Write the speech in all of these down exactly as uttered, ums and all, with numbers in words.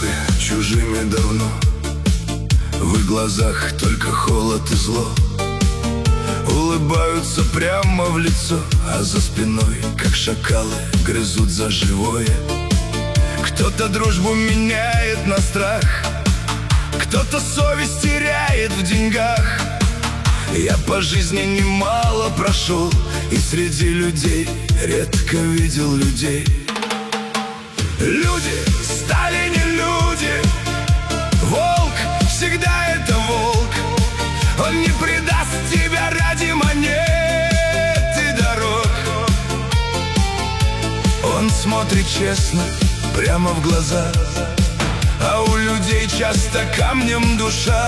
взгляды чужими давно. В их глазах только холод и зло. Улыбаются прямо в лицо, а за спиной, как шакалы, грызут за живое. Кто-то дружбу меняет на страх, кто-то совесть теряет в деньгах. Я по жизни немало прошел, и среди людей редко видел людей. Люди стали не люди. Волк всегда это волк. Он не предаст тебя ради монет и дорог. Он смотрит честно, прямо в глаза, а у людей часто камнем душа.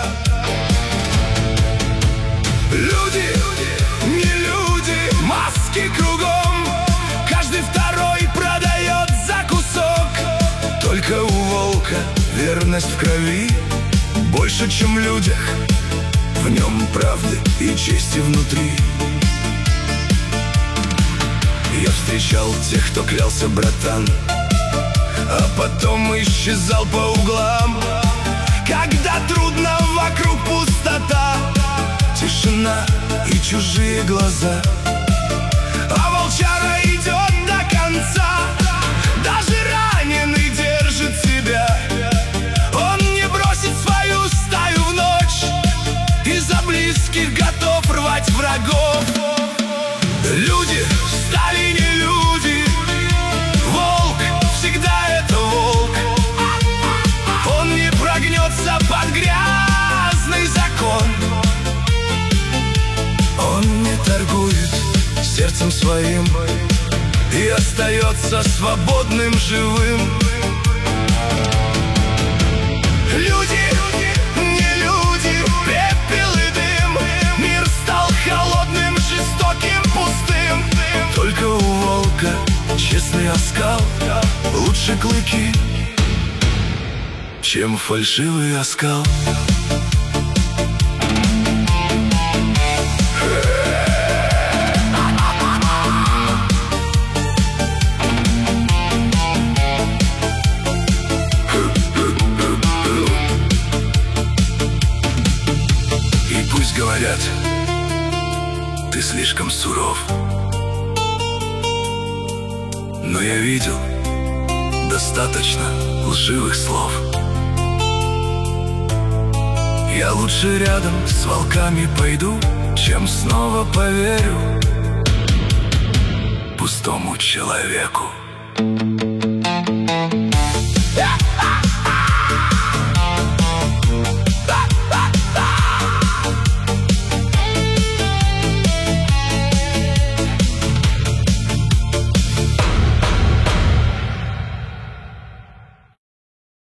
Люди, не люди, маски кругом. Каждый второй продает за кусок. Только у волка верность в крови больше, чем в людях. В нем правды и чести внутри. Я встречал тех, кто клялся, братан, а потом исчезал по углам. Когда трудно, вокруг пустота, тишина и чужие глаза. А волчара идет до конца. Даже раненый держит себя. Он не бросит свою стаю в ночь и за близких готов рвать врагов. Люди стали не люди. Волк всегда это волк. Он не прогнется под грязный закон. Он не торгует сердцем своим и остается свободным, живым. Люди, не люди, пепел и дым. Мир стал холодным, жестоким, пустым. Только у волка честный оскал. Лучше клыки, чем фальшивый оскал. Говорят, ты слишком суров, но я видел достаточно лживых слов. Я лучше рядом с волками пойду, чем снова поверю пустому человеку.